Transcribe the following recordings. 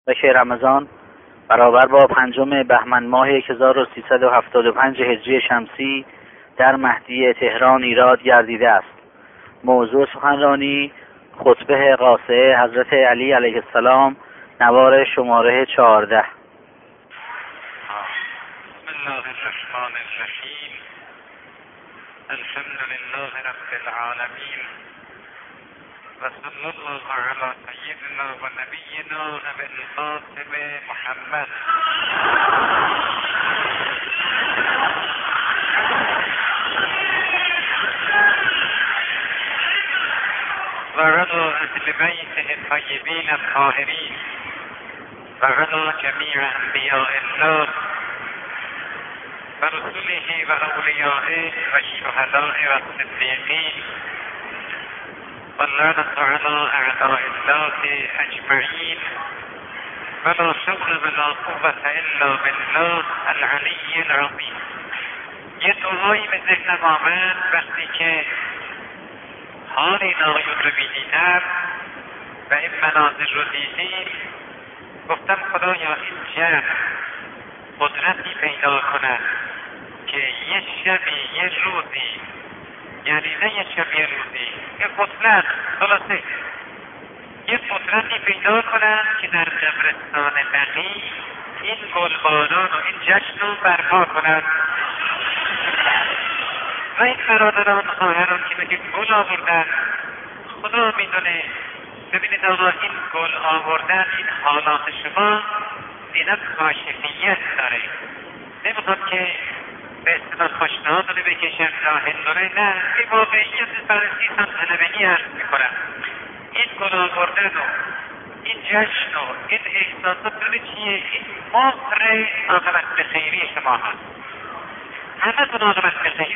که رمضان برابر با 5 بهمن ماه 1375 هجری شمسی در مهدی تهران ایراد گردیده است. موضوع سخنرانی خطبه قاصعه حضرت علی علیه السلام، نوار شماره 14. بسم الله الرحمن الرحیم. الحمد لله رب العالمین و صلی الله علی سیدنا و نبینا ابی القاسم محمد. و علی اهل بیته الطیبین الطاهرین و علی جمیع انبیاء الله و رسوله و اولیائه و الشهداء و الصدیقین و اللعنة علی اعداء الله اجمعین و لا حول ولا قوة الا بالله العلی العظیم. یه دعایی به ذهنم آمد وقتی که حال این آقایون رو میدیدم و این مناظر رو دیدیم، گفتم خدایا این جمع قدرتی پیدا کند که یه شبی یه روزی، یعنی نه یه شب یه روزی، یه قدرت خلاصه یه قدرتی پیدا کنند که در قبرستان بقیع این گلبانان و این جشن رو برپا کنند و این برادران خواهران که بگه گل آوردن، خدا میدونه. ببینید آقا، این گل آوردن، این حالات شما اینا کاشفیت داره. نمیخواد که به اصطلاح خوشنهاد رو بکشن تا هندونه، نه، این واقعیت بررسی طلبگی عرض میکنم. این گل آوردن و این جشن و این احساسات ببینید چیه؟ این مهر عاقبت به خیری شما هست. همه تون عاقبت به خیری.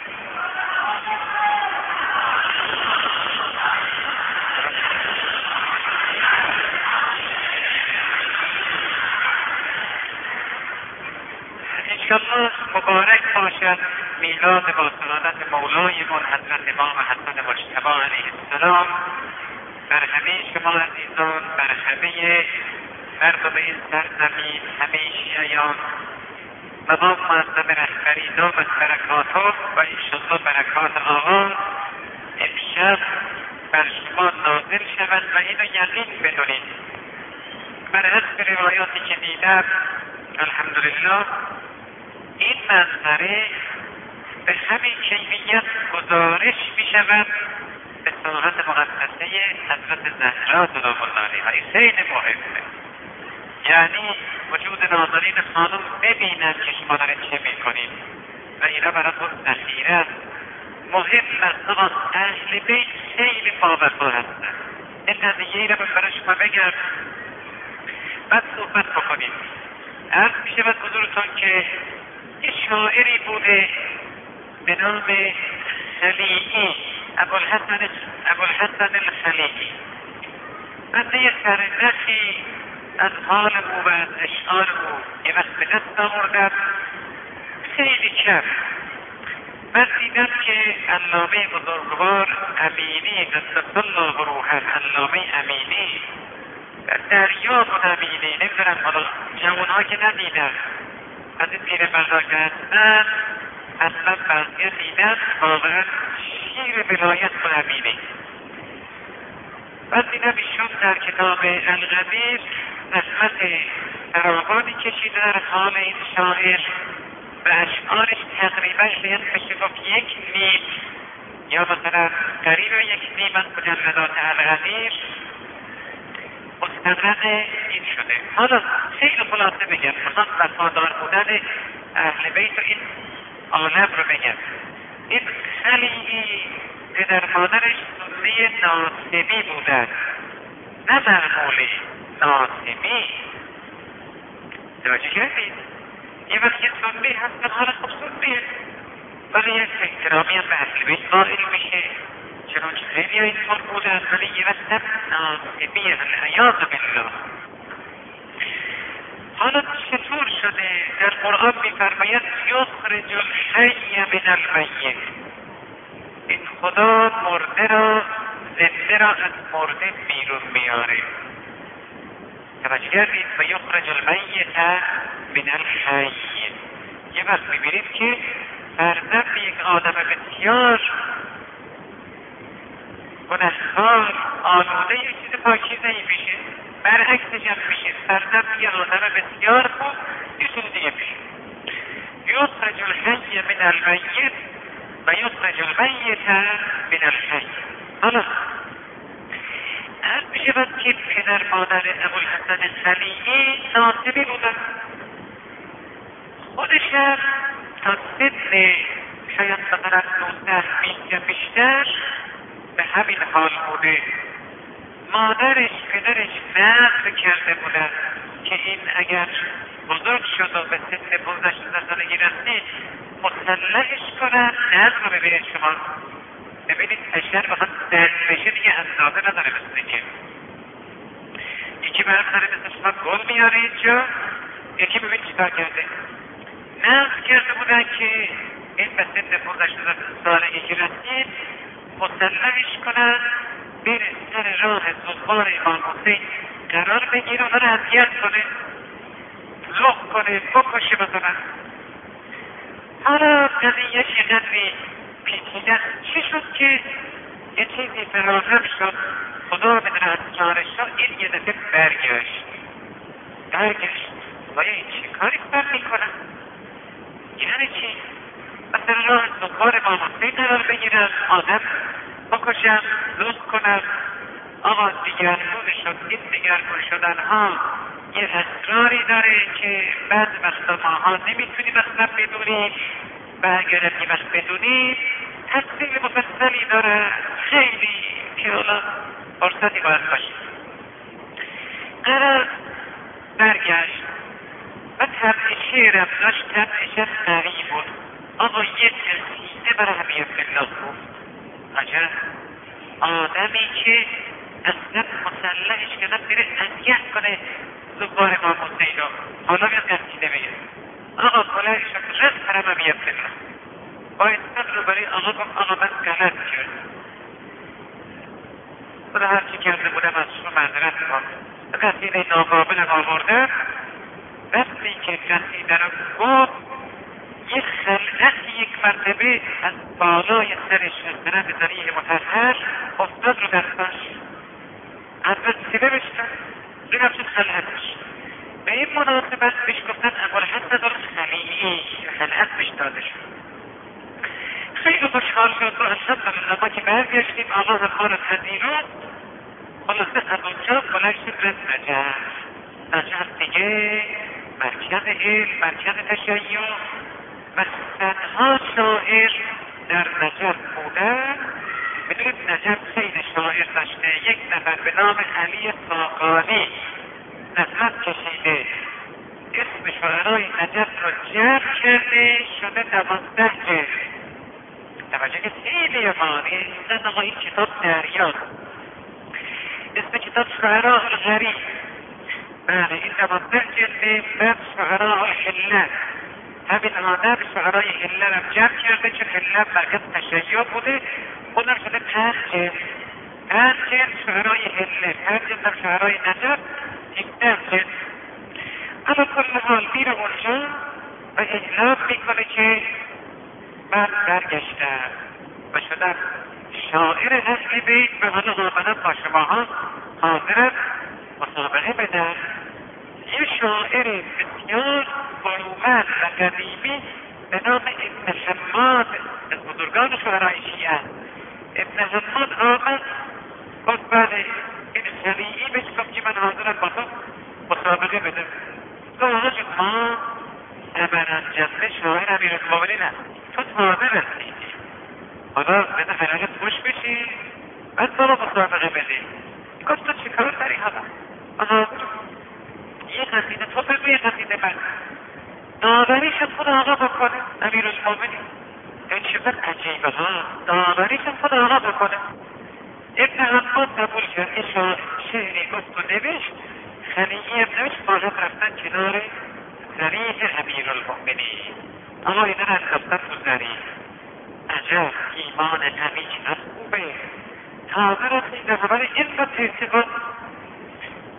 انشاءالله مبارک باشد میلاد با سعادت مولایمون حضرت امام حسن مجتبی علیه السلام بر همه شما عزیزان، بر همه مردم این سرزمین، همه شیعیان. مقام معظم رهبری دامت برکاته و انشاءالله برکات آقا امشب بر شما نازل شود و اینو یقین بدونید. بر حسب روایاتی که دیدم الحمدلله این منظره به همین کیفیت گزارش می شود به ساحت مقدسه حضرت زهرا سلام الله علیها. این خیلی مهمه، یعنی وجود ناظرین خانم ببینن که شما دارید چه می کنید و اینا براتون ذخیره است. مهم است آقا، اهل بیت خیلی باوفا هستن. این قضیه را برای شما بگم بعد صحبت بکنیم. عرض می شود حضورتون که یه شاعری بوده به نام خلیعی، ابوالحسن الخلیعی. من یه سرنخی از حال او و از اشعار او یه وقت به دست آوردم، خیلی کم. من دیدم که علامه بزرگوار امینی قدس الله روحه، علامه امینی در دریا بود. امینی نمیدونم حالا جوانها که ندیدن، از این پیر بزرگ هستن اصلا بقیه دیدن، واقعا شیر ولایت با امینی. بعد دیدم ایشون در کتاب القدیر نسبت فراوانی کشیده در حال این شاعر و اشعارش تقریبا شاید بشه گفت 1 نیم یا مثلا قریب 1 نیم از مجلدات القدیر مستغرق این شده. حالا خیلی خلاصه بگم، مثلا وفادار بودن اهل بیت و این عالم رو بگم. این خلیعی پدر مادرش سنی ناصبی بودن، نه مرمولی، ناصبی. توجه کردید؟ یه وقت یه سنی هستن، حالا خب سنیه، ولی یه احترامی هم به اهل بیت قائل میشه، چنانچه خیلی ها اینطور بودن، ولی یه وقت ناصبی، العیاذ بالله. حالا چطور شده؟ در قرآن میفرماید یخرج الحی من المیت، این خدا مرده را، زنده را از مرده بیرون میاره. توجه کردید و یخرج المیت من الحی. یه وقت میبینید که فرزند یک آدم بسیار گنهکار آلوده یک چیز پاکیزه‌ای میشه، برعکسش هم میشه فرزند یه آدم بسیار خوب یه چیز دیگه میشه. یخرج الحی من المیت و یخرج المیت من الحی. حالا هر میشود که پدر مادر ابوالحسن خلیعی ناصبی بودن، خودش هم تا سن شاید مثلا 19-20 بیشتر به همین حال بوده. مادرش پدرش نقل کرده بودن که این اگر بزرگ شد و به سن 15-16 سالگی رسید مسلحش کنن. نقل رو ببینید شما، ببینید اشتر بخواد درد بشه دیگه اندازه نداره مثل که یکی برم داره مثل شما گل میاره اینجا، یکی ببینید چیکار کرده. نقل کرده بودن که این به سن 15-16 سالگی که رسید مسلحش کنن بره سر راه زغار امام حسین قرار بگیره، اونا رو اذیت کنه، لخ کنه، بکشه مثلا. حالا قضیهش یه قدری پیچیده چی شد که یه چیزی فراهم شد، خدا بدونه از چارش شد. این یه دفعه برگشت و این چی کاری بر میکنن؟ یعنی چی؟ مثلا راه زغار امام حسین قرار بگیرن، آدم بکشن، لخ کنن. آقا دیگرگون شد. این دیگرگون شدن ها یه اسراری داره که بعض وقتا ماها نمیتونیم اصلا بدونیم و اگر یه وقت بدونیم تفصیل مفصلی داره خیلی که حالا فرصتی باید باشه. قرار برگشت و طبع شعرم داشت، طبعشم قوی بود. آقا یه قصیده برای حبیب الله بود. عجب آدمی که اصلا مسلحش کنن بره اذیت کنه زغار امام حسین رو. حالا یه قصیده بگه آقا کلهش رو رفت حرم حبیب الله با اسمت رو برای آقا گفت آقا من غلط کرد، خدا هرچی کرده بودم از شما معذرت میخوام. قصیده ناقابلم آوردم. وقتی که قصیده رو گفت یک خلقتی یک مرتبه از بالای سرش از برند ذریع مطهر افتاد رو دستاش از وسیله بشتن بگم چه خلقتش. به این مناسبت بهش گفتن ابوالحسن الخلیعی، خلقت بهش داده شد. خیلی خوشحال شد و الحمدلله ما که برگشتیم آقا ما رو پذیرفت. خلاصه از اونجا بلند شد رفت نجف دیگه مرکز علم، مرکز تشیع و صدها شاعر در نجف بودن. بدونید نجف خیلی شاعر داشته. یک نفر به نام علی ساقانی نظرت کشیده، اسم شاعرای نجف رو جمع کرده شده 12 جلد. توجه که خیلی مانی زن آقا این کتاب دریان، اسم کتاب شعراء الغریب. بله این 12 جلده. بعد شعراء الحلة، همین آدم شعرای حلة رو جمع کرده چون حلة مرکز تشیع بوده، اونم شده 5 جلد. 5 جلد شعرای حلة، 5 جلد هم شعرای نجف، 17 جلد. اما کل حال میره اونجا و اعلام میکنه که من برگشتم و شدم شاعر اهل بیت و حالا آمدم با شماها حاضرم مسابقه بدم. یه شاعر بسیار برومند و قدیمی به نام ابن حماد از بزرگان شعرهای شیعه. ابن حماد آمد گفت بله این خلیعی بهش گفت که من حاضرم با تو مسابقه بدم. گفت ما ابرانجزه شاعر امیرالمومنین هست، تو تازه رسیدی، حالا بده فراغت خوش بشی بعد تو رو مسابقه بده. گفت تو چیکار داری حالا؟ یه قصیده تو بگو، یه قصیده من. داوریش خود آقا بکنه امیرالمومنین. این چیزت عجیبه ها، داوریش خود آقا بکنه. ابن حماد قبول کرد، یه شعری گفت و نوشت. خلیعی هم نوشت، با هم رفتن کنار ذریع امیرالمومنین. آقا اینا رو انداختن تو ذریع. عجب ایمان قوی چقدر خوبه. تازه رسیده ولی این رو ترتیبات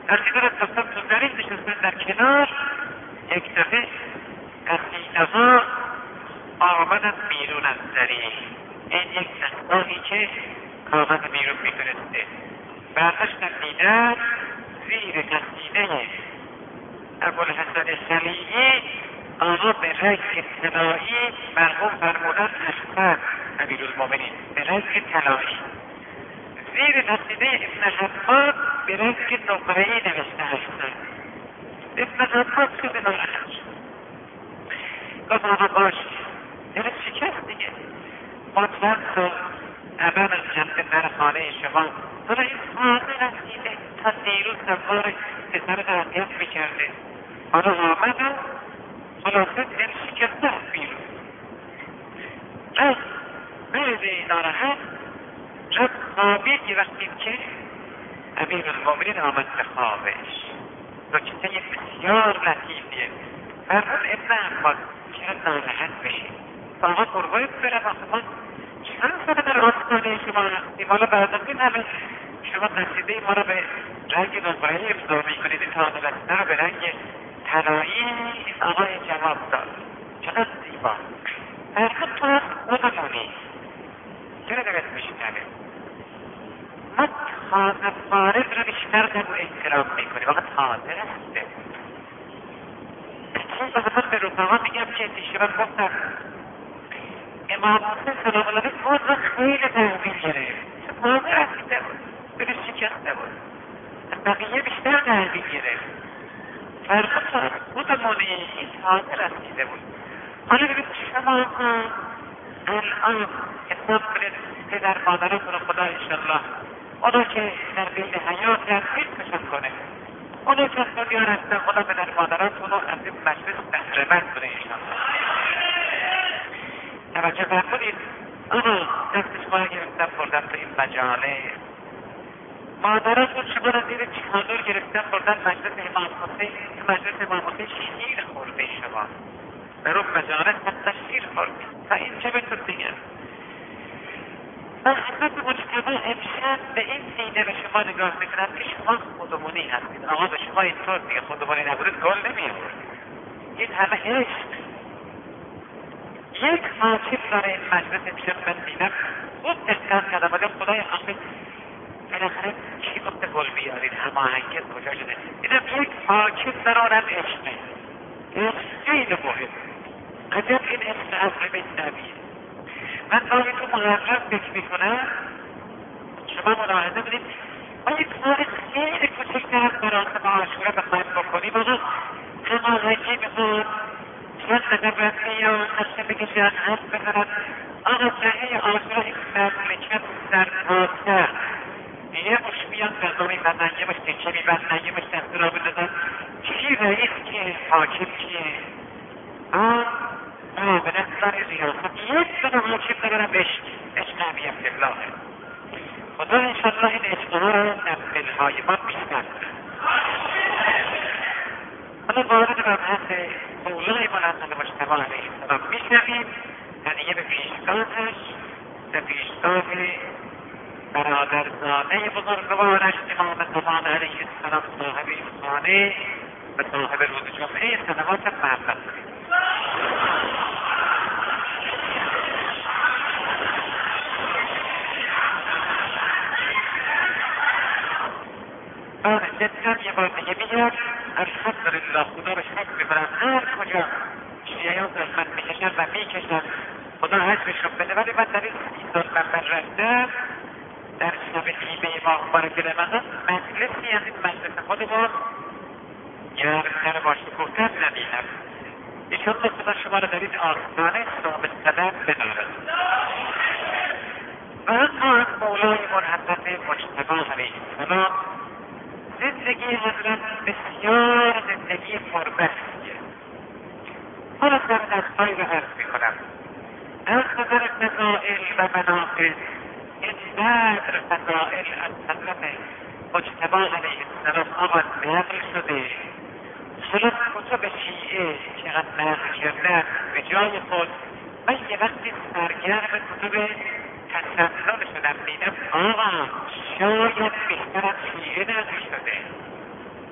وقتی دارد دوستان تو زمین نشستن در کنار، یک دفعه قصیده ها آمدن بیرون از زری. این یک نقاهی که کاغذ بیرون میفرسته. برداشتن دیدن زیر قصیده ابوالحسن خلیعی آقا به رنگ طلایی مرحوم فرمودن احسن امیرالمومنین به رنگ طلایی. زیر قصیده ابن حبان به رنگ نقره‌ای نوشته هستند. ابن حبان شده ناراحت شد. گفت آقا باشه، دلت شکست دیگه. ما چند سال اول از جنب در خانه شما حالا این ساده رسیده تا دیروز سوار پسر تربیت میکرده. حالا آمدم خلاصه دل شکسته از بیرون. مرد ناراحت رفت خوابید. یه وقتی که امیرالمومنین آمد به خوابش. نکته بسیار لطیفیه. فرمود ابن عباس چرا ناراحت بشید؟ آقا قربانت برم آخه ما چند ساله در آستانه شما هستیم. حالا بعد از این همه شما قصیده ما را به رنگ نقره‌ای ابداع میکنید. این تازه رسیده را به رنگ طلایی. آقای جواب داد چقدر زیبا. فرمود تو از خودمونی چرا دارد میشنوه؟ ما تازه وارد را بیشتر در احترام میکنیم. آقا تازه رسیده. من به رفقا میگم که دیشب گفتم امام حسین سلام الله علیه باز را خیلی تحویل گرفت. تازه رسیده بود، دلش شکسته بود. بقیه بیشتر تحویل گرفت. فرمود تو از خودمونی این تازه رسیده بود. حالا ببین شما هم الان حساب کنید پدر مادرتون رو خدا انشالله اونا که در بین حیات حفظشون کنه. اونا که از دنیا رفتن خدا پدر مادرتون رو از این مجلس بهره‌مند کنه انشالله. توجه فرمودید. اما دست شما رو گرفتن بردن تو این مجاله. مادرتون شما رو زیر چادر گرفتن بردن مجلس امام حسین. تو مجلس امام حسین شیر خورده شما. در اون مجالس حتی شیر خوردید. تا اینجا بهتون بگم حضرت مجتبی امشب به این سینه به شما نگاه میکنن که شما خودمونی هستید. آقا به شما اینطور دیگه خودمونی نبودید گل نمی‌آورد. این همه عشق. یک حاکم داره این مجلس امشب من دیدم خوب دقت کردم آدم خدای آخه بالاخره چی گفته گل بیارید هماهنگی کجا شده. دیدم یک حاکم داره آدم عشقه. عشق خیلی مهم. عجب این عشق عظیم نبیه. من آقای تو محرم فکر میکنم شما ملاحظه بدید ما یک کار خیلی کوچکتر مراسم عاشورا بخواهیم بکنیم. آقا هماهنگی میخواد چند نظر رسمی یا نقشه بکشن حرف بزنن. آقا جهه عاشورا این مملکت سرتاسر یه مش بیان غذا میبندن یه مش تکه میبندن یه مش دسته را بندازن کی رئیس کیه حاکم کیه به نظر ریاست یک دونه حاکم ندارم عشق نبی عبدالله. خدا انشالله این عشقها را در دلهای ما بیشتر. حالا وارد مبحث مولای بلند مجتبی علیه السلام میشنویم. هدیه به پیشگاهش به پیشگاه برادرزاده بزرگوارش امام زمان علیه السلام صاحب این خانه و صاحب روز جمعه صلوات محبت کنید. جدن یه بار دیگه میگم الحمدلله خدا رو شکر میکنم هر کجا شیعیان زحمت میکشن و میکشن خدا حجمشون بده. ولی من در این 30 سال من رفتم در شب نیمه ماه مبارک رمضان مجلسی از این مجلس خودمان گرمتر با شکوفتر ندیدم. انشاءالله خدا شما رو در این آستانه ثابت قدم بدارد. و اما از مولای حضرت مجتبی علیه السلام زندگی حضرت بسیار زندگی پربحثیه. حالا در دستایی رو عرض میکنم از نظر فضائل و مناقب اینقدر فضائل از حضرت مجتبی علیه السلام آمد نقل شده. حالا کتب شیعه چقدر نقل کردن به جای خود. من یه وقتی سرگرم کتب تسلل شدم دیدم آقا شاید بیشتر از شیعه نقل شده.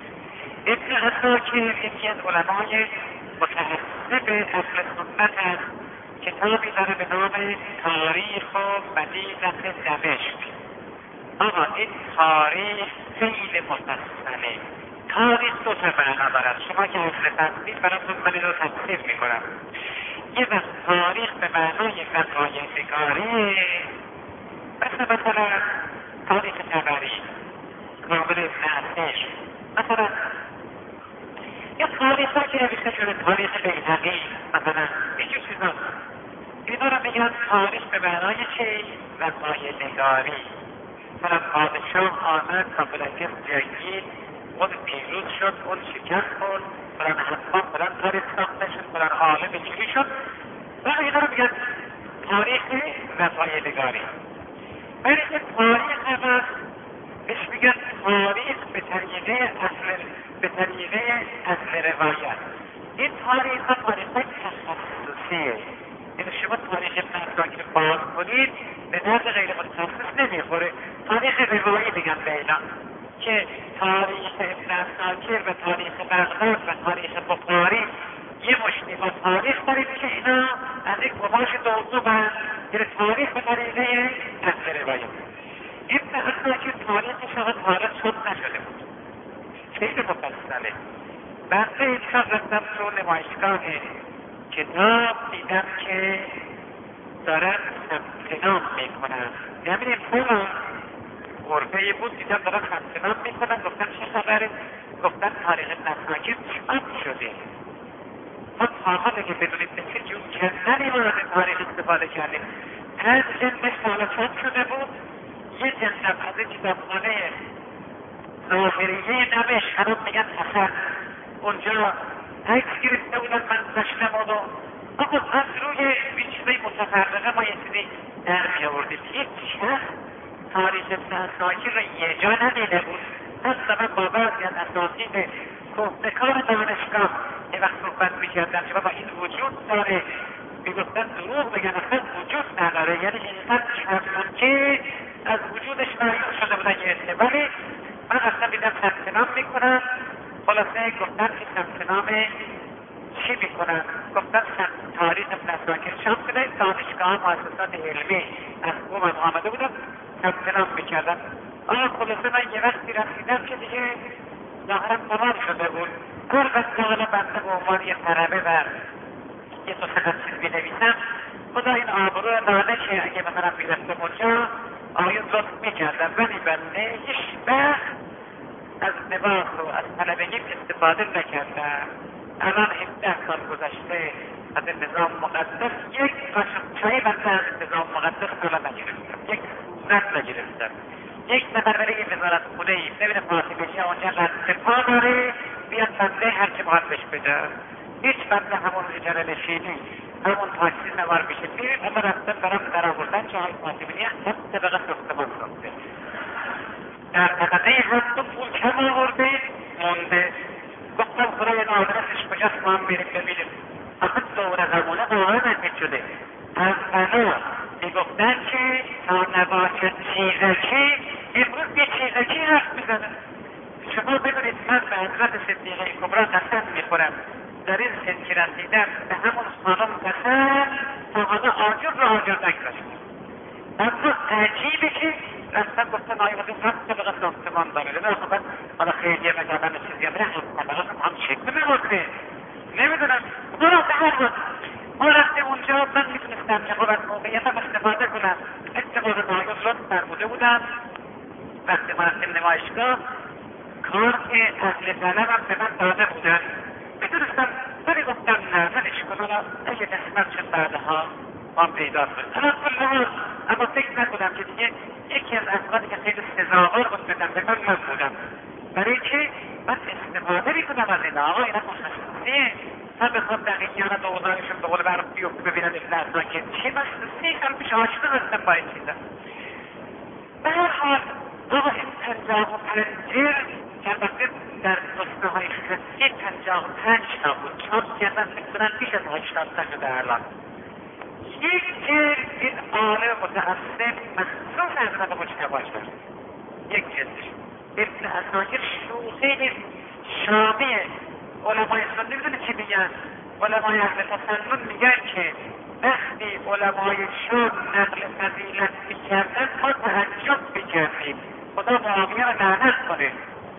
ابن عساکر یکی از علمای متعصب اهل سنت است. کتابی داره به نام تاریخ و مدینه دمشق. آقا این تاریخ خیلی مفصله. تاریخ دو تا معنا دارد. شما که اهل فنید براتون من اینو تفسیر میکنم. یه وقت تاریخ به معنای وقایع نگاری، مثلا تاریخ طبری، کامل ابن عساکر، مثلا یا تاریخ ها که نوشته شده، تاریخ بیهقی، مثلا اینجور چیزا، اینا رو میگن تاریخ به معنای چی؟ وقایع نگاری. مثلا پادشاه آمد تا فلان جنگید، اون پیروز شد، اون شکست خورد، فلان حتما فلان تاریخ ساخته شد، فلان عالم چیزی شد، و اینا رو میگن تاریخ وقایع نگاری. ولی این تاریخ هم بهش میگن تاریخ به طریقه اصل روایت. این تاریخ ها تاریخ های تخصصیه. این شما تاریخ ابن عساکر باز کنید به درد غیر متخصص نمیخوره. تاریخ روایی میگن به اینا که تاریخ ابن عساکر و تاریخ بغداد و تاریخ بخاری یه مشتی با تاریخ داریم که اینا از یک قماش دوزوبن، یعنی تاریخ به طریقه اصل روایت. ابن عساکر تاریخش ها تاریخ شد نشده بود، خیلی مفصله. بنده امشب رفتم تو نمایشگاه کتاب، دیدم که دارن ثبت نام میکنن. یعنی امشب غرفه بود، دیدم دارن ثبت نام میکنن. گفتم چه خبره؟ گفتن تاریخ ابن عساکر چاپ شده. ما تا حالا که بدونیم به چه جور جندری ما از تاریخ استفاده کردیم. از جندش حالا چاپ شده بود. یه جندم از این کتابخانه ظاهریه دمشق، الان میگن اثر، اونجا عکس گرفته بودن، من داشتم اونو. آقا از روی این چیزای متفرقه ما یه چیزی در می‌آوردیم. یک شخص تاریخ ابن عساکر را یه جا ندیده بود. اصلا من با بعضی از اساتید کهنه‌کار دانشگاه یه وقت صحبت می‌کردم که بابا این وجود داره، میگفتن دروغ بگن، اصلا وجود نداره. یعنی انسان چند که از وجودش معلوم شده بودن یه عده. ولی من اصلا دیدم ثبت نام میکنن. خلاصه گفتن که ثبت نام چی میکنن؟ گفتن تاریخ ابن عساکر چاپ شده، دانشگاه مؤسسات علمی از قوم هم آمده بودن ثبت نام میکردن. خلاصه من یه وقتی رسیدم که دیگه ظاهرا تمام شده بود. البته حالا بنده به عنوان یه طلبه و یه دو سه چیز بنویسم، خدا این آبرو دانشه اگه مثلا میرفتم اونجا آیون لطف میکردم. ولی بنده هیچ وقت از لباس و از طلبگیم استفاده نکردم. الان 17 سال گذشته از نظام مقدس یک قاشق چای بنده از نظام مقدس بالا نگرفتم، یک صورت نگرفتم. یک نفر برای یه وزارت خونه ای ببینه فاطمه‌ای اونجا رد پا داره، بیاد بنده هر که باید بهش بده. هیچ بنده همون اجاره نشینی، همون تاکسی نوار میشه. ببین همه رفتن برام در آوردن که های فاطمه‌ای هم طبقه ساختمان ساخته. در طبقه هفتم پول کم آورده مونده. گفتم خدای آدرسش کجاست ما هم بریم ببینیم. آخه دور زمانه واقعا نزدیک شده. از بنا میگفتن که تا نباشد چیزکی امروز یه چیزکی حرف میزنه. شما ببینید من به حضرت صدیقه کبرا قسم میخورم در این سن که رسیدم به همون خانم قسم تا حالا آجر را آجر نگذاشتم. اما عجیبه که رفتن گفتن آیا وقتی هم طبقه ساختمان داره. خب حالا خیلی مجابن چیزی هم طبقه هم شکل میمونه نمیدونم. ما رفتیم اونجا، من میتونستم که خب از موقعیتم استفاده کنم. اتفاق نایب لطف فرموده بودم وقتی ما رفتیم نمایشگاه کارت اهل طلبم به من داده بودن. میتونستم ولی گفتم نه منش کنم اگه دستم شد بعدها ما پیدا کنم. اما فکر نکنم که دیگه یکی از افرادی که خیلی سزاوار بود بدم به من بودم، برای که من استفاده میکنم از این آقا. اینا مخصوصیه من بخوام دقیقیانه دوزارشون به قول برم بیفت ببینم ابن عساکر چه مخصوصیه هم پیش آشنا هستم با این چیزا. به هر حال آقا این 55 که البته در نسخه های خصی 55 تا بود چاپ کردن میکنن بیش از 80 تا شده الان. یک جلد این عالم متعصب مخصوص از نبا مجتباش داشت. یک جلدش ابن عساکر شوخی نیست. شامی علمای سنی میدونه چی میگن؟ علمای اهل تسنن میگن که وقتی علمای شام نقل فضیلت میکردن ما تعجب میکردیم خدا معاویه را لعنت کنه.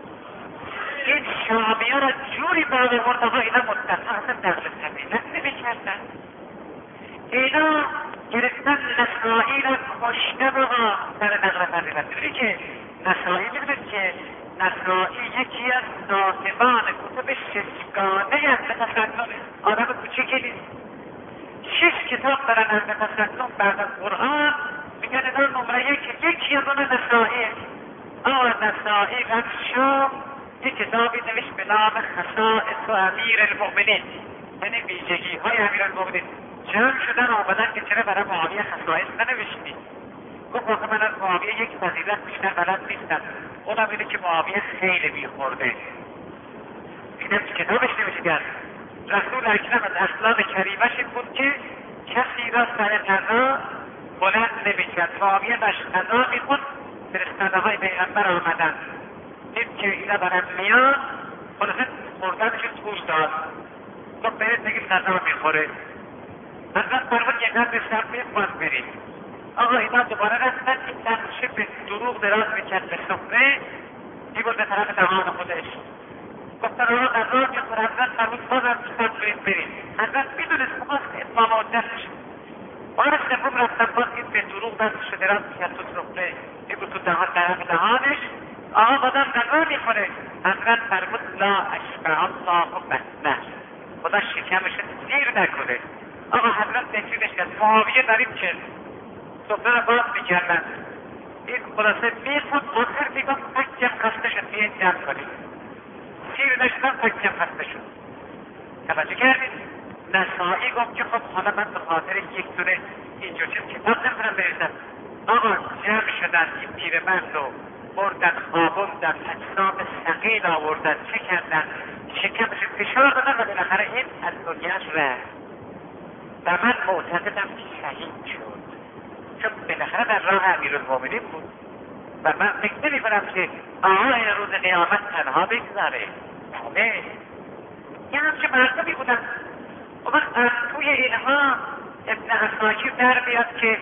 این شامی ها را جوری باور برده ها اینا متفق نقل فضیلت نمیکردن. اینا گرفتن نسائی را کشته بها در نقل فضیلت. میدونی که نسائی میدونید که نسائی یکی از صاحبان کتب ششگانه اهل تسنن، آدم کوچکی نیست. 6 کتاب دارن اهل تسنن بعد از قرآن، میگن اینا نمره یکی از اون نسائی. نسائی از شام یک کتابی نوشت به نام خصائص امیر المؤمنین، یعنی ویژگی های امیر المؤمنین. جمع شدن آمدن که چرا برای معاویه خصائص ننوشتی؟ گفت واقعا من از معاویه یک فضیلت بیشتر بلد نیستم، اونم اینه که معاویه خیلی میخورده. اینم که کتابش نوشتن. رسول اکرم از اخلاق کریمش این بود که کسی را سر قضا بلند نمیکرد. معاویه داشت قضا میخوند، فرستاده های پیغمبر آمدن، دید که اینا دارن میان، خلاصه خوردنش طول داد. گفت برید بگید قضا میخوره. حضرت فرمود یک قدر سمت باز برید. آقا اینا دوباره رفتن، این تنشه به دروغ دراز میکرد به سفره، میبود به طرف دهان خودش. گفتن آقا قضا میخوره. حضرت فرمود بازم سمت برید. حضرت میدونست خواست اتمام عدتش. بار سوم رفتن باز این به دروغ دستش دراز میکرد تو سفره، میبود تو طرف دهانش. آقا بازم قضا میخوره. حضرت فرمود لا اشبع الله بطنه، خدا شکمش سیر نکنه. آقا حضرت نفیدش کرد. معاویه در این که سفره را باز میکردن، این خلاصه میخوند، آخر میگفت پکیم خسته شد، بیاین جمع کنید. سیر نشدن پکیم خسته شد. توجه کردید؟ نسائی گفت که خب حالا من به خاطر یک دونه اینجور چیز کتاب نمیتونم بریزم. آقا جمع شدن این پیرمرد رو بردن خوابوندن، اجسام ثقیل آوردن، چه کردن؟ شکمش فشار دادن و بالاخره این از دنیاش رفت. و من معتقدم که شهید شد، چون بالاخره در راه امیرالمومنین بود و من فکر نمی‌کنم که آقای روز قیامت تنها بگذاره. بله یه همچه مردمی بودن. و من توی اینها ابن عساکر در بیاد که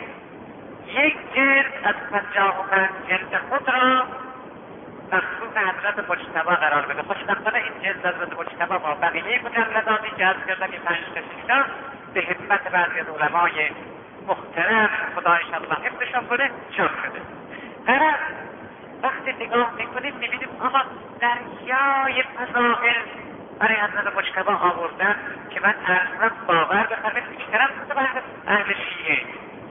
یک جلد از 55 جلد خود را مخصوص حضرت مجتبی قرار بده. خوشبختانه این جلد حضرت مجتبی با بقیه مجلداتی که عرض کردم این 5 تا 6 به خدمت بعضی از علمای محترم خدا انشاءالله حفظشان کنه چاپ شده. در وقتی نگاه میکنیم میبینیم آقا دریای فضائل برای حضرت مجتبی آوردن که من اصلا باور بکنم بیشترم بکنم اهل شیعه.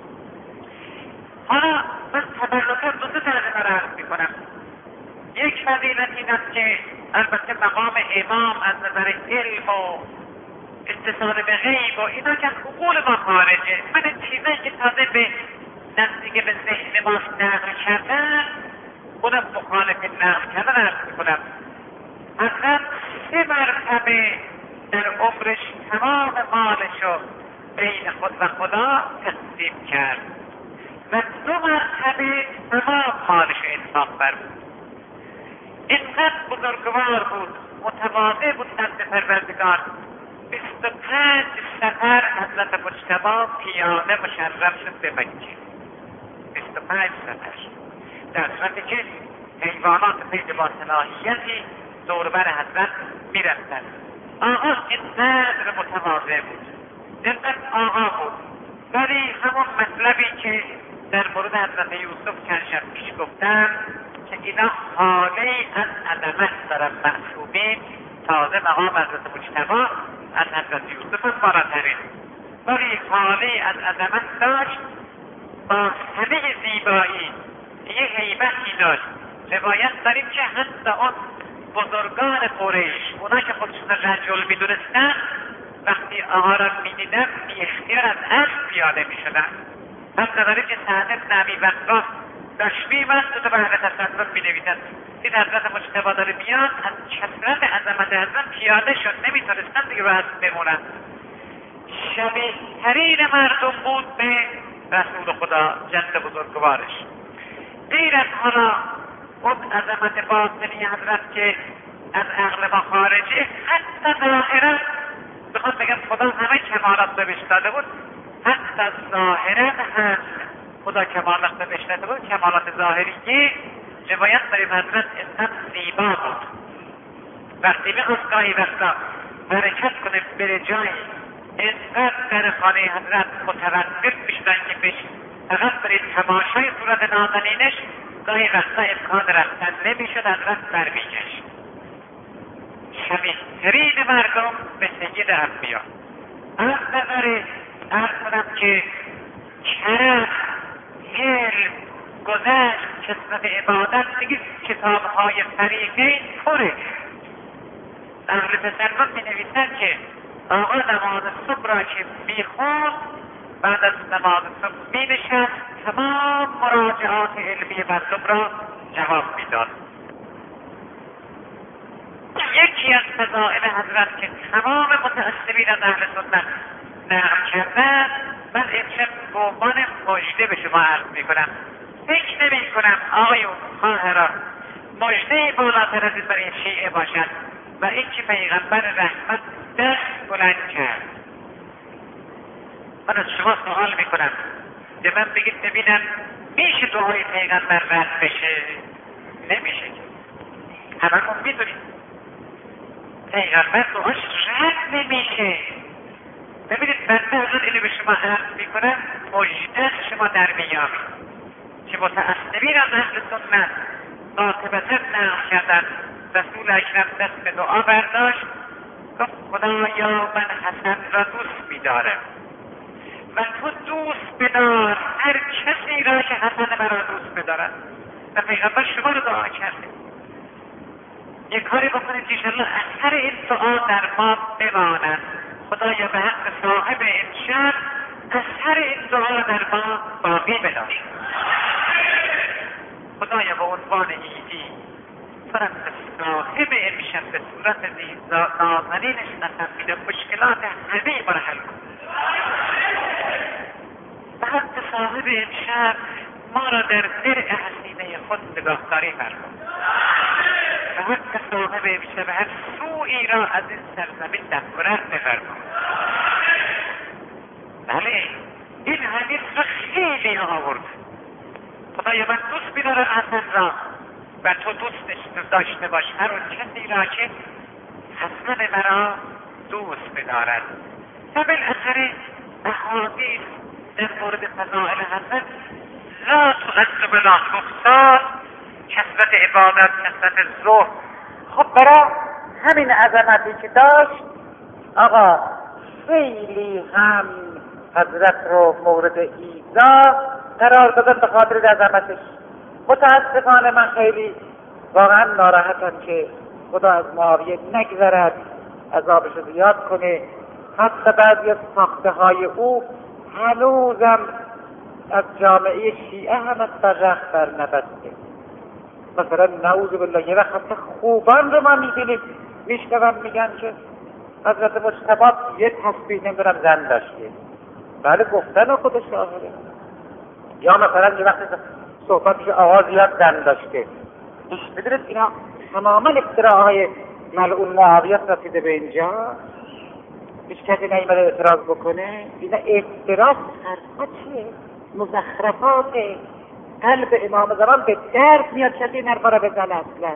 حالا من تبرکات دو ترجمه را عرض میکنم. یک فضیلت این است که البته مقام امام از نظر علم و اتصال به غیب و اینا که حقوق ما خارجه. من چیزایی که تازه به نزدیک به ذهن ما نقل کردن اونم مخالف نقل کردن عرض میکنم. حضرت 3 مرتبه در عمرش تمام مالشو بین خود و خدا تقسیم کرد و 2 مرتبه تمام مالش انفاق فرمود. اینقدر بزرگوار بود، متواضع بود نزد پروردگار. 25 سفر حضرت مجتبی پیاده مشرف شد به مکه. 25 سفر در صورتی که حیوانات خیلی با صلاحیتی دوربر حضرت میرفتند. آقا اینقدر متواضع بود، اینقدر آقا بود، ولی همون مطلبی که در مورد حضرت یوسف چند شب پیش گفتم که اینا حاله از عظمت دارن معصومین. تازه مقام حضرت مجتبی از حضرت یوسف بالاترین، ولی حاله از عظمت داشت، با همه زیبایی یه هیبتی داشت. روایت داریم که حتی اون بزرگان قریش، اونا که خودشون رجل میدونستن، وقتی آقا را میدیدن بی اختیار از اسب پیاده میشدن. حتی داریم که سعد بن ابی وقاص داشت میمد تو به حضرت تسنن مینویسن، دید حضرت مجتبی داره میاد، از کثرت عظمت حضرت پیاده شد، نمیتونستن دیگه رو اسب بمونن. شبیه ترین مردم بود به رسول خدا جد بزرگوارش. غیر از حالا اون عظمت باطنی حضرت که از عقل ما خارجه، حتی ظاهرا بخواد بگم خدا همه کمالات رو بهش داده بود، حتی ظاهرا هم خدا کمالات رو بهش داده بود، کمالات ظاهری روایت داریم حضرت انسان زیبا بود. وقتی میخواست گاهی وقتا حرکت کنه بره جایی، انقدر در خانه حضرت متوقف میشدن که بهش فقط برای تماشای صورت نازنینش گاهی وقتا امکان رفتن نمیشد، حضرت برمیگشت. شبیه ترین مردم به سید انبیا. از نظر عرض کنم که کرم، علم، گذشت، کسرت عبادت، دیگه کتابهای فریقین پره. اهل تصوف می نویسند که آقا نماز صبح را که میخوند، بعد از نماز صبح می نشست، تمام مراجعات علمی مردم را جواب میداد. یکی از فضائل حضرت که تمام متعصبین از اهل سنت نقل کردن، من امشب به عنوان مژده به شما عرض میکنم. فکر نمی کنم آقایون خواهران مژده بالاتر از این برای شیعه باشد و این که پیغمبر رحمت دست بلند کرد. من از شما سوال میکنم، به من بگید ببینم میشه دعای پیغمبر رد بشه؟ نمیشه. هممون میدونیم پیغمبر دعاش رد نمیشه. ببینید بنده حضور اینو به شما عرض میکنم، مژده شما در میاد که متعصبین از اهل سنت قاطبتا نقل کردن. رسول اکرم دست به دعا برداشت، گفت خدایا من حسن را دوست می‌دارم و تو دوست بدار هر کسی را که حسن مرا دوست بدارد. و پیغمبر شما رو دعا کرده. یک کاری بکنید که انشاءالله اثر این دعا در ما بماند. خدایا به حق صاحب این شب اثر این دعا در ما باقی بدار. خدایا به عنوان ایدی فرم صاحب امشب به صورت نازنینش قسم میده مشکلات همه ما را حل کن. به حق صاحب امشب ما را در درع حسینه خود نگاهداری فرما. به حق صاحب امشب هر سوئی را از این سرزمین دفع کنند بفرما. بله این حدیث را خیلی آورد. خدایا من دوست می‌دارم حسن را و تو دوستش داشته باش هر اون کسی را که حسن مرا دوست بدارد. و بالاخره احادیث در مورد فضائل حسن لا تقدم لا تحصى، کثرت عبادت، کثرت زهد. خب برای همین عظمتی که داشت آقا خیلی هم حضرت رو مورد ایذا قرار دادن به خاطر عظمتش. متاسفانه من خیلی واقعا ناراحتم که خدا از معاویه نگذرد، عذابش رو زیاد کنه. حتی بعضی از ساخته های او هنوزم از جامعه شیعه هم از فرق بر نبسته. مثلا نعوذ بالله یه وقت حتی خوبان رو ما میبینیم میشنوم میگن که حضرت مجتبی یه تسبیح نمیدونم زن داشته. بله گفتن خودش شاهده. یا مثلا یه وقت صحبتش آواز زیاد زن داشته. میدونید اینا تماما اختراعهای ملعون معاویه رسیده به اینجا. هیچ کسی نمی‌اید اعتراض بکنه. اینا اعتراض حرفاته، مزخرفات قلب امام زمان به درد میاد کسی این حرفا را بزنه اصلا.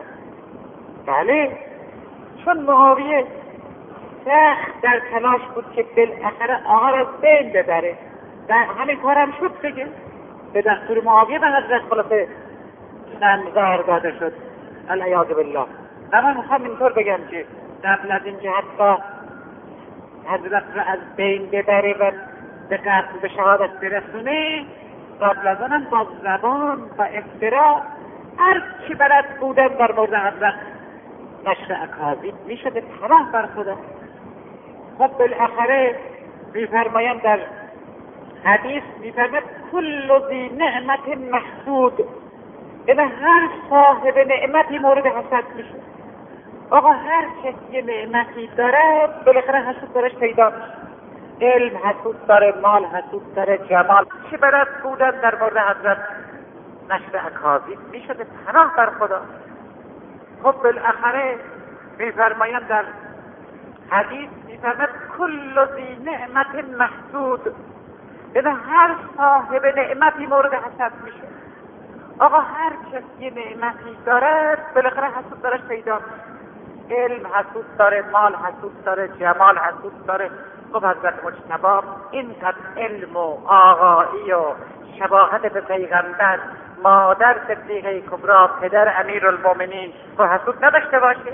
بله چون معاویه سخت در تلاش بود که بالاخره آقا را از بین ببره و همین کارم شد دیگه. به دستور معاویه به حضرت خلافه زهر داده شد العیاذ بالله. اما میخوام اینطور بگم که قبل از اینکه حتی حضرت را از بین ببره و به قتل به شهادت برسونه، قبل از آنم با زبان و افترا هر چی بلد بودن در مورد حضرت نشر اکاذیب میشده تباه بر خدا. خب بالاخره میفرمایند در حدیث میفرماید کل ذی نعمت محسود، این هر صاحب نعمتی مورد حسد میشه. آقا هر کسی نعمتی داره بالاخره حسود درش پیدا میشه. علم حسود داره، مال حسود داره، جمال چی برد بودن در مورد حضرت نشر اکاذیب میشده پناه بر خدا. خب بالاخره میفرمایند در حدیث میفرماید کل ذی نعمت محسود، یعنی هر صاحب نعمتی مورد حسد میشه. آقا هر کس یه نعمتی داره بالاخره حسود دارش پیدا میشه. علم حسود داره، مال حسود داره، جمال حسود داره. خب حضرت مجتبی اینقدر علم و آقایی و شباهت به پیغمبر، مادر صدیقه کبرا، پدر امیرالمومنین و حسود نداشته باشه؟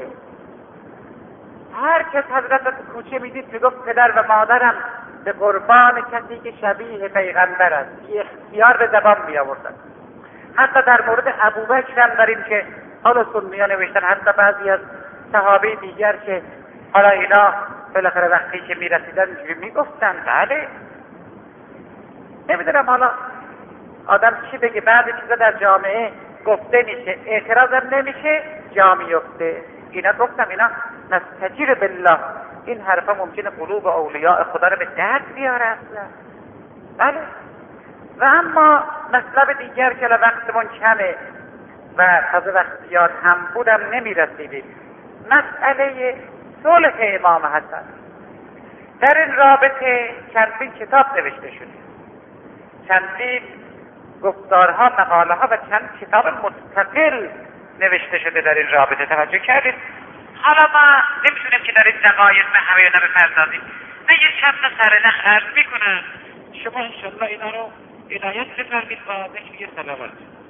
هر کس حضرت رو کوچه میدید میگفت پدر و مادرم به قربان کسی که شبیه پیغمبر است. این اختیار به زبان می آوردن. حتی در مورد ابوبکر هم داریم که حالا سنی‌ها نوشتن، حتی بعضی از صحابه دیگر که حالا اینا بالاخره وقتی که میرسیدن اینجوری میگفتن. بله نمیدونم حالا آدم چی بگه، بعضی چیزا در جامعه گفته میشه، اعتراضم نمیشه، جا میفته. اینا گفتم اینا نستجیر بالله، این حرفا ممکنه قلوب اولیاء خدا رو به درد بیاره اصلا. بله. و اما مطلب دیگر که وقتمون کمه و تازه وقت زیاد هم بودم نمیرسیدیم، مسئله صلح امام حسن. در این رابطه چندین کتاب نوشته شده، چندین گفتارها، مقاله ها و چند کتاب مستقل نوشته شده در این رابطه. توجه کردید؟ حالا ما نمیتونیم که در این دقایق به همه اینا بپردازیم. من یه چند تا سرنخ عرض میکنم، شما انشالله اینا رو عنایت بفرمید و بهش یه صلوات.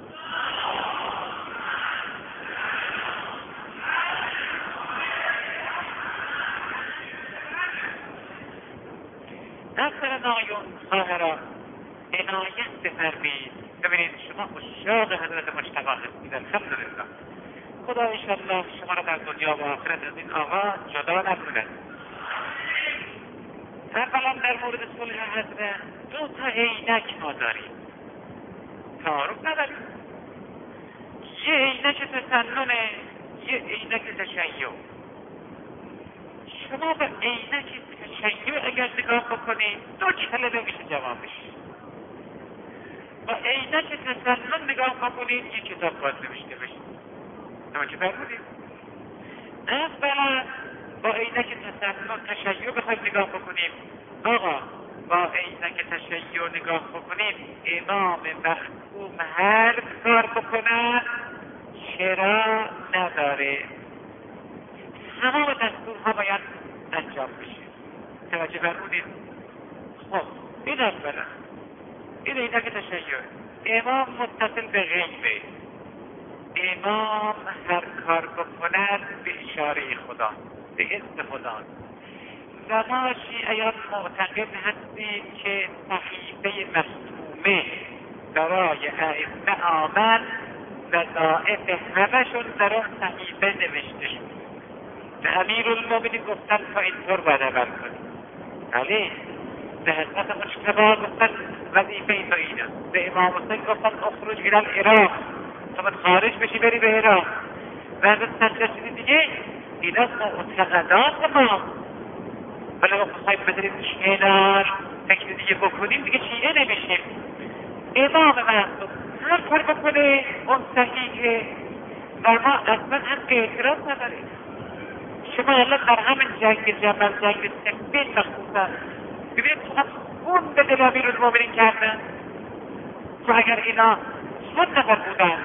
اصلا آیون خواهران عنایت بفرمید. ببینید شما اشاق حضرت مجتبی هستید، الحمدلله. خدا انشالله شما را در دنیا و آخرت از این آقا جدا نکند. اولا در مورد صلح حضرت 2 تا عینک ما داریم، تعارف نداریم. یه عینک تسننه، یه عینک تشیع. شما به عینک تشیع اگر نگاه بکنید 2 کلمه میشه جوابش. با عینک تسنن نگاه بکنید یک کتاب باید نوشته بشه. اما که فرمودید اولا با عینک تسنن تشیع بخواید نگاه بکنیم، آقا با عینک تشیع نگاه بکنیم امام محکوم هر کار بکنن چرا نداره، تمام دستورها باید انجام بشه. توجه فرمودید؟ خب این اولا، این عینک تشیع. امام متصل به غیبه، امام هر کار بکند به اشاره خدا، به اذن خدا. و ما شیعیان معتقد هستیم که صحیفه مختومه برای ائمه آمد و وظایف همشون در اون صحیفه نوشته شد. به امیرالمومنین گفتن تا اینطور باید عمل کنید. بله. به حضرت مجتبی گفتن وظیفه تو اینه. به امام حسین گفتن اخرج الی العراق، تو باید خارج بشی بری به عراق. و از سرچشمه دیگه اینا معتقدات ما. ولی ما خواهیم بداریم کنار فکر دیگه بکنیم دیگه شیعه نمیشیم. امام معصوم هر کار بکنه اون صحیحه و ما اصلا هم اعتراض نداریم. شما الان در همین جنگ جمل، جنگ سفین مخصوصا ببینید خون به دل امیرالمومنین کردن. و اگر اینا 100 نفر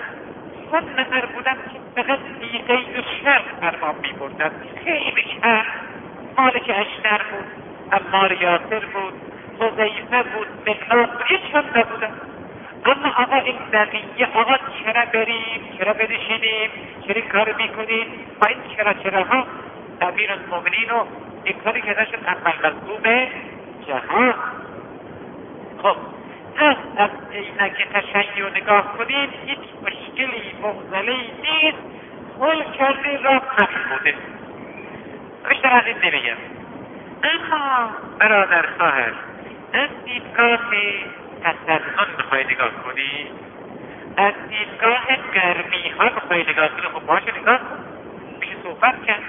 بودن که فقط دیگه شر فرمان میبردن، خیلی شر. مالک اشتر بود، عمار یاسر بود، حذیفه بود، مقداد بود، هیچ هم نبودن. اما آقا این بقیه آقا چرا بریم، چرا بنشینیم، چرا کار میکنیم با این چراها امیرالمومنین و این کاری که داشتن اول مظلوم جهان. خب از اینکه تشیع نگاه کنیم هیچ مشکلی معضلی نیست، حل کرده را همین بوده. بیشتر از این نمیگم. اما برادر خواهر از دیدگاه تسنن بخوای نگاه کنی، از دیدگاه گرمی ها بخوای نگاه کنی، خب باشه نگاه کن، میشه صحبت کرد.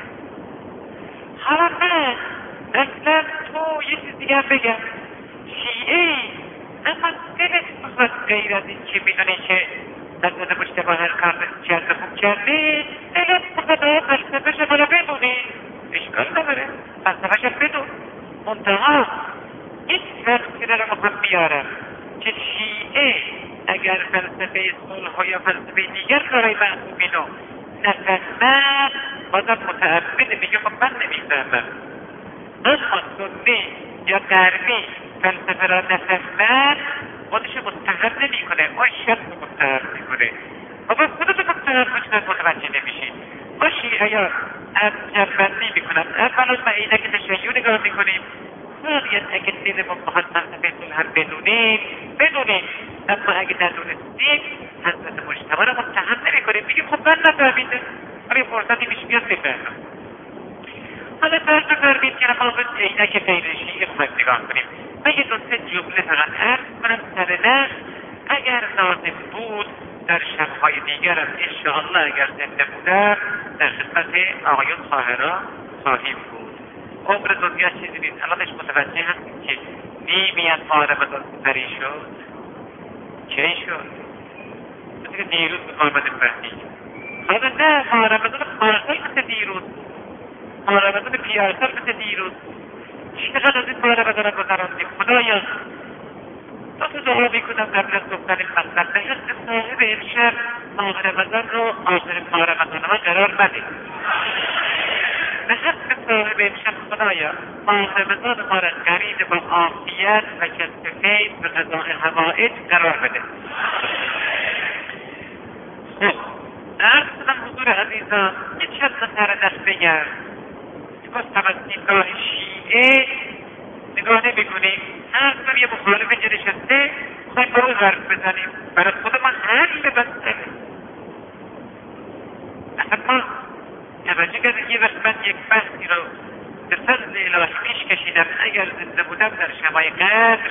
حالا من اصلا تو یه چیز دیگر بگم، شیعه اما دلت بخواد غیر از این که میدونی که حضرت مجتبی هر کار کرده خوب کرده اگر خدا فلسفه شما رو بدونی اشکال نداره، فلسفه شما بدون. منتها این فرقی رو میخوام بیارم که شیعه اگر فلسفه صلح یا فلسفه دیگر کارهای معصومین رو نفهمد بازم متعبده، میگه خب من نمیفهمم. اما سنی یا غربی فلسفه را نفهمد خودش متهم نمی کنه، ما شخص متهم میکنه. بابا خودتو متهم کنید متوجه نمیشید. ما شیعه از جنبندی میکنم، اولا ما عینک تشیع نگاه میکنیم، ثانیاً اگه دلمون بخواد فلسفه صلح هم بدونیم. اما اگه ندونستیم حضرت مجتبی را متهم نمی کنیم، میگیم خب من نفهمیدم، ولی فرصتی پیش بیاد بفهمم. حالا فرض بفرمایید که ما به عینک غیر شیعه باید نگاه کنیم. من یه دو سه جمله فقط عرض کنم سر نخ، اگر لازم بود در شبهای دیگر هم انشاءالله اگر زنده بودم در خدمت آقایون خواهران خواهیم بود. عمر دنیا چیزی نیست. الانش متوجه هستیم که نیمی از ماه رمضان گذری شد. کی شد؟ مثل دیروز بود محمد فهمی. حالا نه ماه رمضان پارسال مثل دیروز، ماه رمضان پیارسال مثل دیروز. چقدر از این ماه رمضان رو گذراندیم خدایا. دو دعا میکنم قبل از گفتن این مطلب، به حق صاحب امشب ماه رمضان رو آخرین ماه رمضان ما قرار بده. به حق صاحب امشب خدایا ماه رمضان ما را قرین با عافیت و کسب فیض و قضاء حوائج قرار بده. خب عرض کنم حضور عزیزان یه چند نفر دست بگرد. گفتم از دیدگاه شیعه نگاه نمی‌کنیم، هر کنم یه مخالف اینجا نشسته خواهیم با او حرف بزنیم، برای خود ما حل ببستیم. اصلا ما توجه کردیم یه وقت من یک بحثی رو به فضل الهی پیش کشیدم، اگر زنده بودم در شبای قدر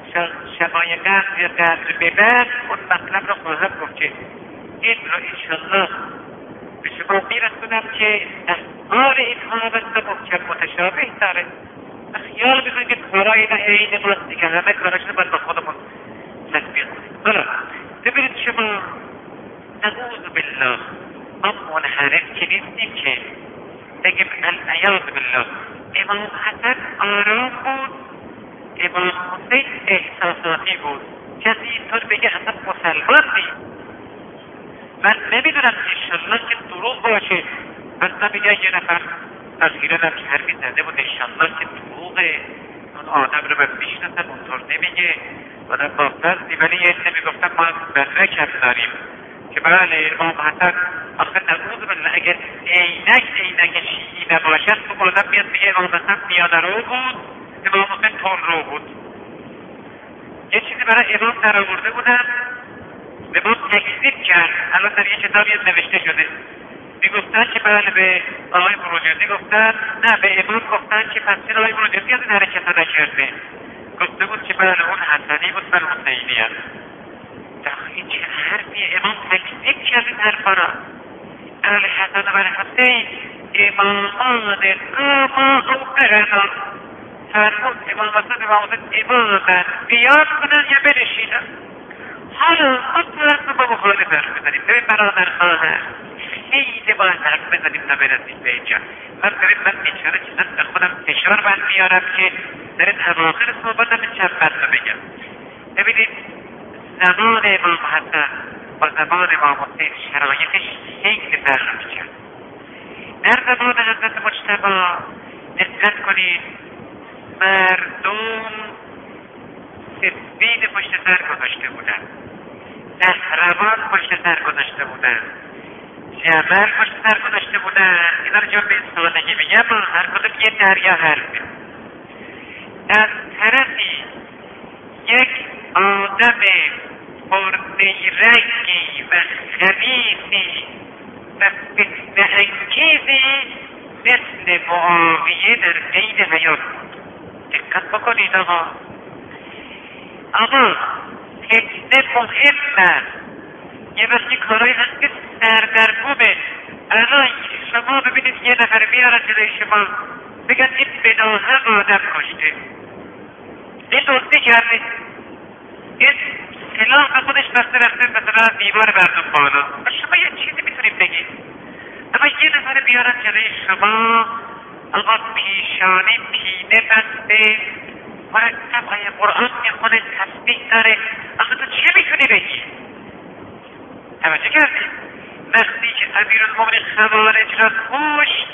یا قدر به بعد اون مطلب رو خواهم گفت که این رو انشالله به شما میرسونم که افعال اینها مثل محکم متشابه داره. خیال میکنید که کارهای نه عین ماست دیگه، همه کاراشون باید با خودمون تطبیق کنیم. حالا ببینید شما نعوذ بالله ما منحرف که نیستیم که بگیم العیاذ بالله امام حسن آرام بود، امام حسین احساساتی بود. کسی اینطور بگه اصلا مسلمان نیست. من نمیدونم انشالله که دروغ باشه، مثلا میگه یه نفر از ایران هم که حرفی زده بود انشالله که دروغه، اون آدم رو باید میشناسم اونطور نمیگه آدم با فرضی، ولی یه نمیگفتم ما مدرک هم داریم که بله امام حسن آخه نعوذ بالله اگر عینک شیعی نباشد خب آدم میاد میگه امام حسن میانه رو بود، امام حسین تون رو بود. یه چیزی برای امام در آورده بودن به ما تکذیب کرد، الان در یه کتابی نوشته شده، میگفتن که بله به آقای بروجردی گفتن، نه به امام گفتن که پس چرا آقای بروجردی از این حرکت ها نکرده، گفته بود که بله اون حسنی بود بل حسینی هست. این چه حرفی؟ امام تکذیب کرد این حرفا را. الحسن و الحسین امامان آما او برنا فرمود امام حسن و امام حسین امامن بیاد کنن یا بنشینن. حالا اصلا با مخالف حرف بزنیم. ببین برادر خواهر خیلی باید حرف بزنیم تا برسیم به اینجا. من بیچاره چیزا به خودم فشار بند میارم که در این اواخر صحبتم این چند بند رو بگم. ببینید زمان امام حسن با زمان امام حسین شرایطش خیلی فرق میکرد. در زمان حضرت مجتبی دقت کنید مردم سفید پشت سر گذاشته بودن، نهروان پشت سر گذاشته بودن، جمل پشت سر گذاشته بودن. اینا رو جا به سادگی میگم هر کدوم یه دریا حرفه. از طرفی یک آدم پرنیرنگی و خبیثی و فتنه انگیزی مثل معاویه در قید حیات بود. دقت بکنید آقا فتنه مهمه. یه وقتی کارهایی هست که سردرگمه. الان شما ببینید یه نفر میارن جلوی شما بگن این بناحق آدم کشته، این دزدی کرده، این سلاح به خودش بسته رفته مثلا دیوار مردم بالا. شما یه چیزی میتونید بگید، اما یه نفر بیارن جلوی شما آقا پیشانی پینه بسته مرتب آیه قرآن میخونه تسبیح داره، آقا تو چه میتونی بگی؟ توجه کردید؟ وقتی که امیرالمومنین خوارج را کشت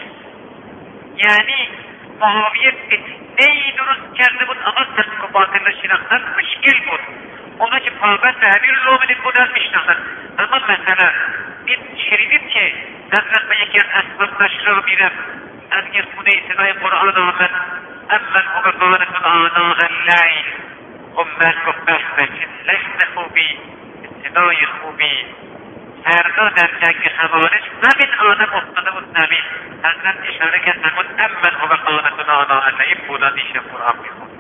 یعنی معاویه فتنه‌ای درست کرده بود، آقا حق و باطل را شناختن مشکل بود. اونا که پابند امیرالمومنین بودن میشناختن، اما مثلا این شنیدید که حضرت به یکی از اسباب مشرا میرفت از یه خونه صدای قرآن آمد امن هو قانت آناء اللیل. من گفت به چه لحن خوبی، صدای خوبی. فردا در جنگ خوارج همین آدم افتاده بود زمین، حضرت اشاره کرد نمود امن هو قانت آناء اللیل. بودا دیشه قرآن میخوند.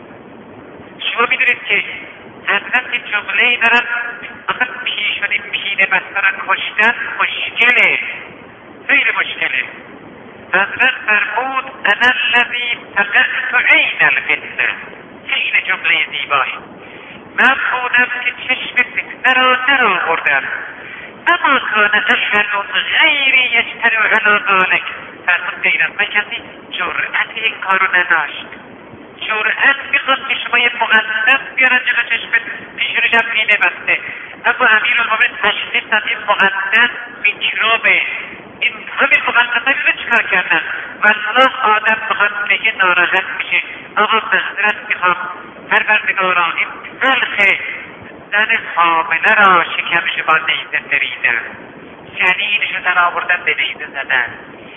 شما میدونید که حضرت این جمله‌ای دارن آخه پیشانی پینه بسته را کشتن مشکله، خیلی مشکله. حضرت فرمود انا الذی فقدت عین الفتنه. خیلی جمله زیبایی. من بودم که چشم فتنه را درآوردم. اما کان احد غیری یجترئ علی ذلک. فرمود غیر از من کسی جرأت این کارو نداشت. جرأت میخواست که شما یه مقدس بیارن جلو چشمت پیش رو جب پینه بسته، اما امیرالمومنین تشخیص داد این مقدس میکروبه. این همین مقدس ها چیکار کردن؟ والله آدم بخواد بگه ناراحت میشه. آقا معذرت میخوام پروردگارا این تلخه، زن حامله را شکمش با نیزه بریدن، جنینشو در آوردن به نیزه زدن،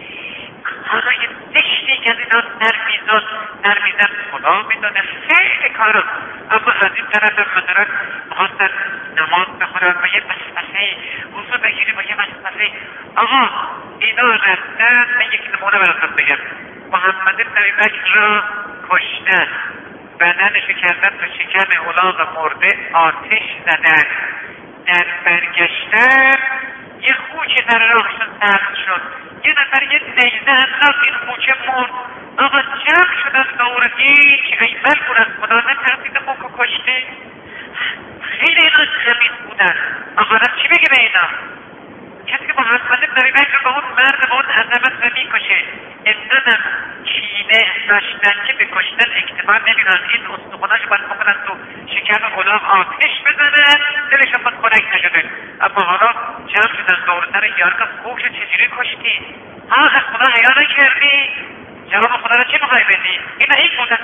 کارای زشتی که از اینا نرمیزن خدا میدونه خیلی کارا. اما از این طرف مثلا بخواستن نماز بخورن و یه وسوسه وضو بگیریم و یه وسوسه. آقا اینا رفتن. من یک نمونه براتون بگم. محمد بن ابی بکر را کشتن، بدنشو کردن تو شکم الاغ مرده آتش زدن، در برگشتن یه خوچه در راهشون سبز شد، یه نفر یه نیزه انداخت این خوچه مرد. آقا جمع شدن دور هیچ ایمن بود از خدا نترسید خوکو کشته. خیلی اینا خمیز بودن. آقا رب چی بگه به اینا؟ کسی که محمد بن ابی بکر به اون مرد به اون عظمت نمیکشه. انقدر کینه داشتن که به کشتن اکتفا نمیکنن، این استخوناش باید بکنن تو شکم الاغ آتش بزنن دلشون باید خنک نشده. اما حالا جمع شدن دورتر یارگاه خوبش چجوری کشتی؟ ها خدا حیا نکردی؟ جواب خدا را چی میخوای بدی؟ این بودن.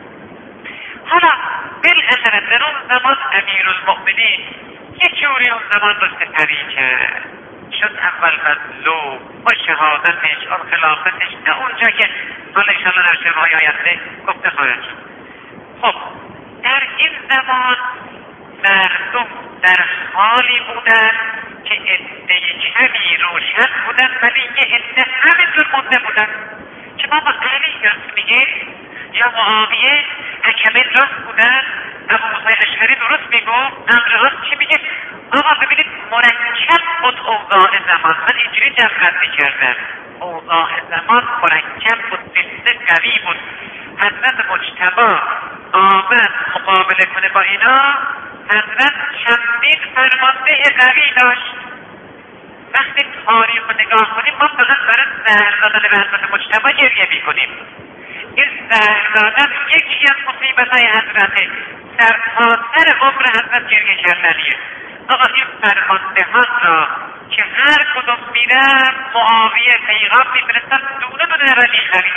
حالا بالاخره در اون زمان امیرالمؤمنین یه جوری اون زمان رو سپری کرد، شد اول مظلوم با شهادتش و خلافتش نه اونجا که حالا انشاءالله در شبهای آینده گفته خواهد شد. خب در این زمان مردم در حالی بودن که عده کمی روشن بودن ولی یه عده همینطور مونده بودن که بابا علی راست میگه یا معاویه حکمین راست بودن، ابو موسی اشعری درست میگو، امر راست چی میگه. آقا ببینید مرکب بود اوضاع زمان. من اینجوری دقت میکردم اوضاع زمان مرکب بود، دسته قوی بود. حضرت مجتبی آمد مقابله کنه با اینا، حضرت چندین فرمانده قوی داشت. وقتی تاریخ رو نگاه کنیم ما فقط برای زهر دادن به حضرت مجتبی گریه میکنیم. این زهر دادن یکی از مصیبت‌های حضرته، سرتاسر عمر حضرت گریه کردنیه. آقا این فرمانده ها را که هر کدوم میرن معاویه پیغام میفرستن دونه دونه را میخرید.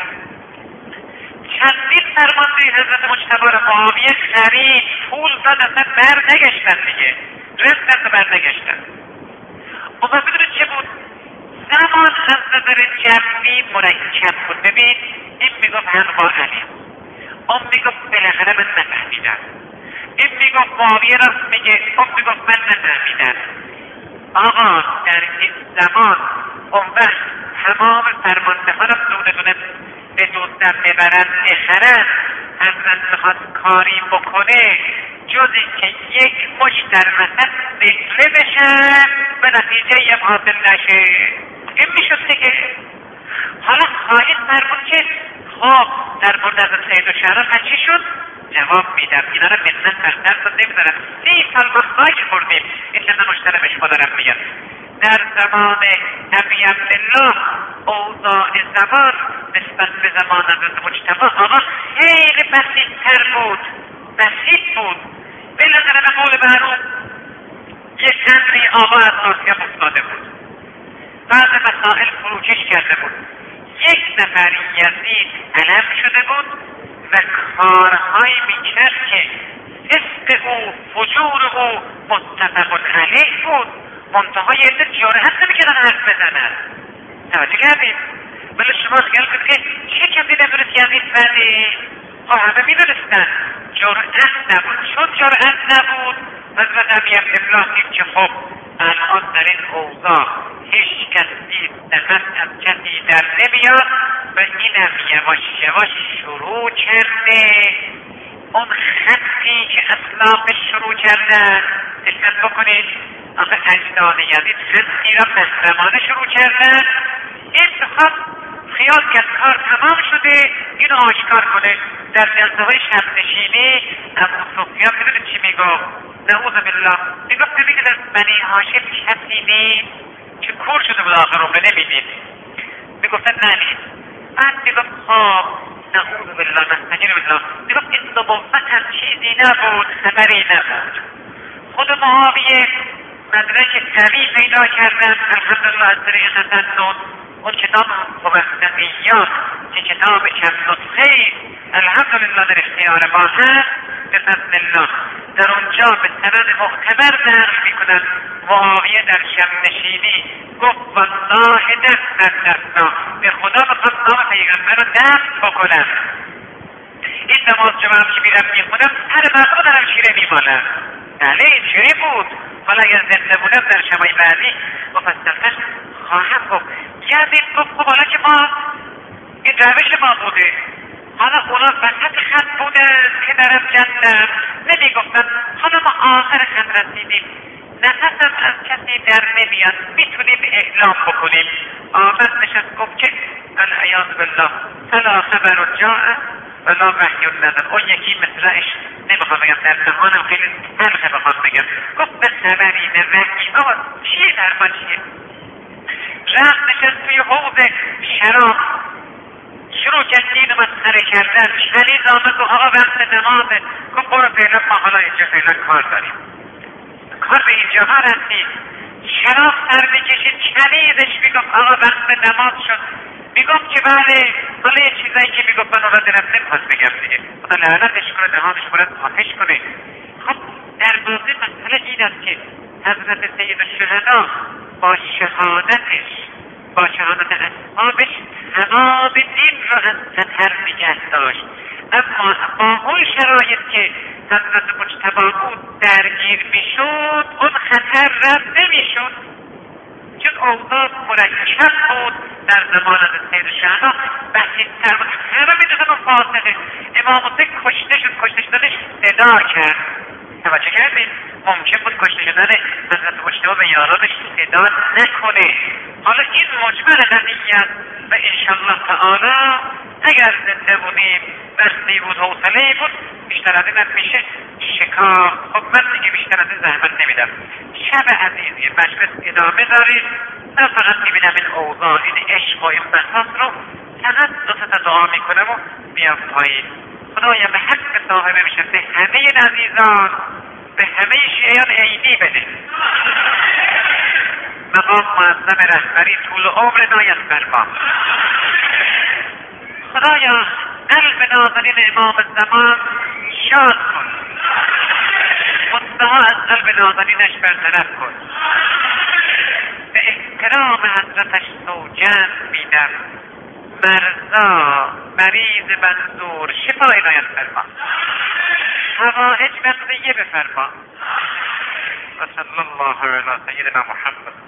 چندین فرمانده حضرت مجتبی را معاویه خرید، پول داد، اصلا برنگشتن دیگه، رفتن و برنگشتن. اما بدونید چه بود؟ زمان از نظر جمعی مرکب بود. ببین این میگفت هم با علی، اون میگفت بالاخره من نفهمیدم، این میگفت معاویه راست میگه، اون میگفت من نفهمیدم. آقا در این زمان اون وقت تمام فرمانده ها را دونه دونه به دوستم ببرن بخرن. حضرت میخواد کاری بکنه جز اینکه یک مش در وسط نقله بشن و نتیجه هم حاصل نشه. این میشد دیگه. حالا خواهید فرمود که خب در مورد از سید الشهران چی شد؟ جواب میدم. اینا رو منت برتر رو نمیدارم. 30 سال ما خاک خوردیم. این چند مشترم به شما دارم میگم. در زمان ابی عبدالله اوضاع زمان نسبت به زمان حضرت مجتبی آقا خیلی بسیط‌تر بود. بسیط بود. بالاخره به قول معروف یک امری آقا از آسیا افتاده بود. بعض مسائل فروکش کرده بود. یک نفر یزید علم شده بود و کارهای میکرد که فسق او فجور او متفق علیه بود. منتها یه عده جرأت نمیکردن حرف بزنن. توجه کردید؟ ولی شما خیال کنید که چه کسی نمیدونست یزید بده؟ همه میدونستن. جرأت نبود. چون جرأت نبود حضرت ابی عبدالله دید که خب الان در این اوضاع هیچ کسی نفس از کسی در نمیاد و اینم یواش یواش شروع کرده اون خطی که اسلاف شروع کردن. دقت بکنید آخه اجداد یزید خطی را محرمانه شروع کردن. این بخواد خیال که کار تمام شده اینو آشکار کنه. در جلسه های شب نشینی ابو سفیان میدونید چی میگفت؟ نعوذ بالله میگفت ببینید در بنی هاشم کسی نیست که کور شده بود آخر رو نمیدید. میگفتن نه نیست. بعد میگفت خب نعوذ بالله نستجیر بالله میگفت این نبوت هم چیزی نبود خبری نبود. خود معاویه مدرک قوی پیدا کردن الحمدلله از طریق تسنن. اون کتاب مبتدئیات که کتاب چند نسخه الحمدلله در اختیار ما هست به فضل الله در اونجا به سند معتبر نقل میکنن معاویه در شب نشینی گفت والله دست به خدا میخوام نام پیغمبر رو دست بکنم. این نماز جمعه که میرم میخونم هر مردم دارم شیره میمانم. بله اینجوری بود. حالا اگر زنده بودم در شبای بعدی مفصلتر خواهم گفت. یزید گفت خب حالا که ما این روش ما بوده حالا اونا وسط خط بودن پدرم جدم نمیگفتن حالا ما آخر خط رسیدیم نفسم از کسی در نمیاد میتونیم اعلام بکنیم. آمد نشست گفت که العیاذ بالله فلا خبر جاء ولا وحی نزل. اون یکی مثلش نمیخوام بگم در زمانم خیلی تلخه بخوام بگم. گفت به خبری نه وحی. آقا چیه در ما چیه؟ رفت نشست توی حوض شراب شروع کرد دین مسخره کردن. شلیز آمد و آقا وقت نمازه. گفت برو فعلا ما حالا اینجا فعلا کار داریم. کار به اینجا ها رسید. شراب سر میکشید شلیزش میگفت آقا وقت نماز شد. میگفت که بله حالا یه چیزایی که میگفت من اون را دلم نمیخواست بگم دیگه خدا لعنتش کنه دهانش باید آتش کنه. خب در واقع مسئله این است که حضرت سید الشهدا با شهادتش با شهادت اصحابش تمام دین را از خطر نگه داشت. اما با اون شرایط که حضرت مجتبی بود درگیر میشد اون خطر رد نمیشد چون اوضاع مرکب بود. در زمان از سید الشهدا بسیط‌تر بود. همه میدونن اون فاسقه. امام حسین کشته شد. کشته شدنش صدا کرد. توجه کردید؟ ممکن بود کشته شدن حضرت مجتبی به یارانش صدا نکنه. حالا این مجمل قضیه و انشالله تعالی اگر زنده بودیم وقتی بود حوصله بود بیشتر از این میشه شکار. خب من دیگه بیشتر از این زحمت نمیدم. شب عزیزی مجلس ادامه دارید. من فقط میبینم این اوضاع این عشق و این بحث رو فقط دو تا دعا میکنم و بیام پایین. خدایا به حق صاحب بشته همه این عزیزان به همه شیعیان عیدی بده. مقام معظم رهبری طول عمر نایت فرما. خدایا قلب نازنین امام زمان شاد کن. منتها از قلب نازنینش برطرف کن. به احترام حضرتش سوگند میدم مرزا مریض منظور شفای عنایت فرما. حوائج مقضیه بفرما. و صلی الله علی سیدنا محمد.